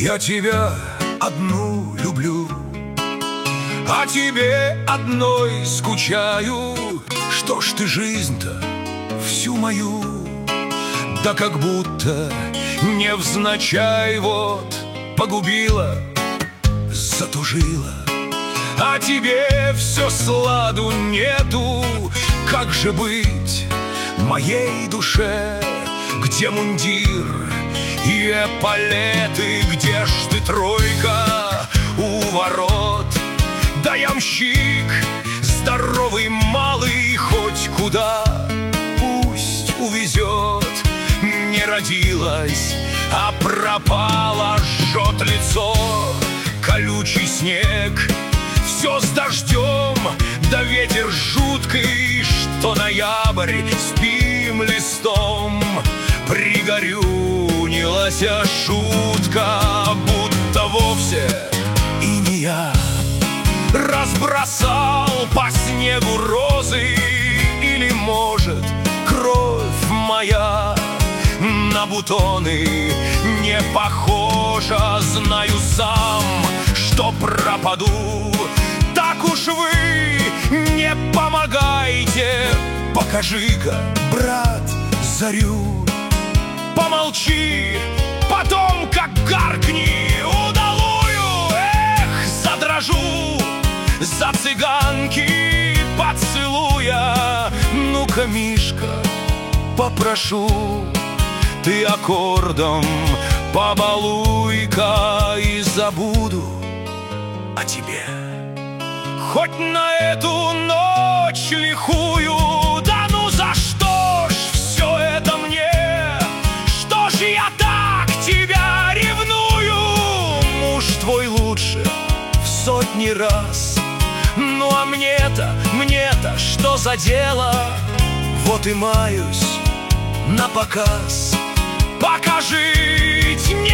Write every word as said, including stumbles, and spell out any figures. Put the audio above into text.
Я тебя одну люблю, о тебе одной скучаю. Что ж ты жизнь-то всю мою, да как будто невзначай вот погубила, затужила. А тебе все сладу нету, как же быть моей душе? Где мундир и эполеты, где ж ты, тройка, у ворот? Да ямщик, здоровый малый, хоть куда пусть увезет. Не родилась, а пропала, жжет лицо колючий снег. Все с дождем, да ветер жуткий, что ноябрь спим листом. Пригорюнилась шутка, будто вовсе и не я разбросал по снегу розы. Или, может, кровь моя на бутоны не похожа. Знаю сам, что пропаду. Так уж вы не помогайте, покажи-ка, брат, зарю. Помолчи, потом как гаркни удалую. Эх, задрожу за цыганки поцелуя. Ну-ка, Мишка, попрошу, ты аккордом побалуй-ка, и забуду о тебе. Хоть на эту ночь лихую. Да ну за что ж все это мне? Что ж я так тебя ревную? Муж твой лучше в сотни раз. Ну а мне-то, мне-то что за дело? Вот и маюсь на показ. Пока жить не